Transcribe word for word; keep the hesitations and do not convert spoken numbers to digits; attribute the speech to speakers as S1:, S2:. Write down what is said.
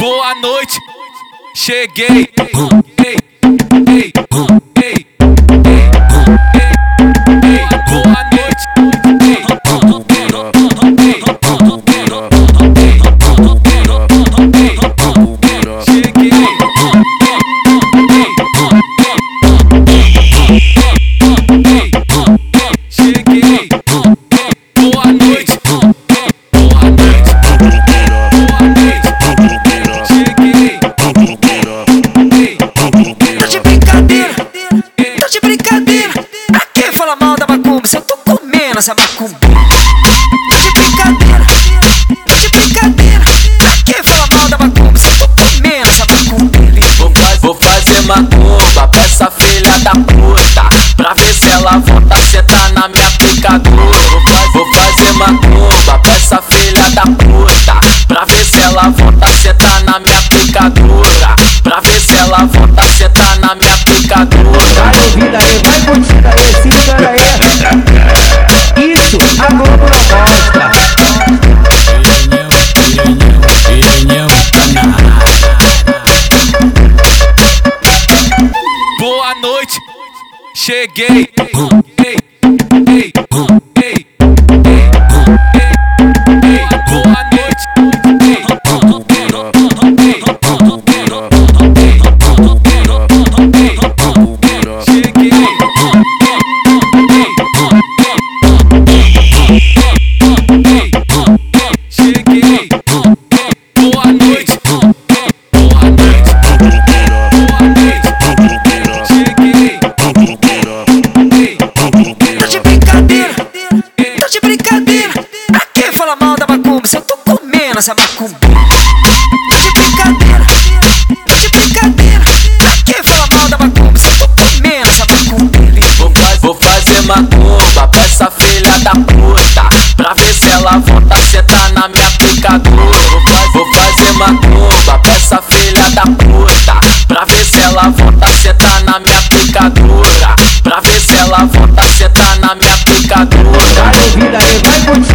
S1: Boa noite, cheguei. Ei, ei, ei, boa noite. Cheguei. Cheguei. Boa noite. Boa noite. Boa noite. Cheguei.
S2: Tá de brincadeira, tá de brincadeira. Pra que fala mal da macumba se eu tô comendo essa macumba? Tá de brincadeira, tá de brincadeira. Pra que fala mal da macumba se eu tô comendo essa macumba?
S3: Vou, faz, vou fazer macumba pra essa filha da puta, pra ver se ela volta a sentar na minha picadura. Vou, faz, vou fazer macumba pra essa filha da puta, pra ver se ela volta a sentar na minha picadura. Pra ver se ela volta a sentar na minha picadura.
S4: Vai ouvir aí, vai curtir aí, se liga aí. Isso, a Globo não mostra.
S1: Boa noite, cheguei. Ei, ei, ei, boa noite. Cheguei. Cheguei. Boa noite. Boa noite. Boa noite. Cheguei.
S2: Tá de brincadeira, tá de brincadeira. Pra que fala mal da macumba se eu tô comendo essa macumba? Tá de brincadeira, tá de brincadeira. Pra que fala mal da macumba se eu tô comendo essa macumba?
S3: Vou, faz, vou fazer macumba pra essa filha da puta, pra ver se ela volta a sentar na minha picadura. Vou, faz, vou fazer macumba pra essa filha da puta, pra ver se ela volta a sentar na minha picadura. Pra ver se ela volta a sentar na minha picadura.
S4: Vai ouvir aí, vai curtir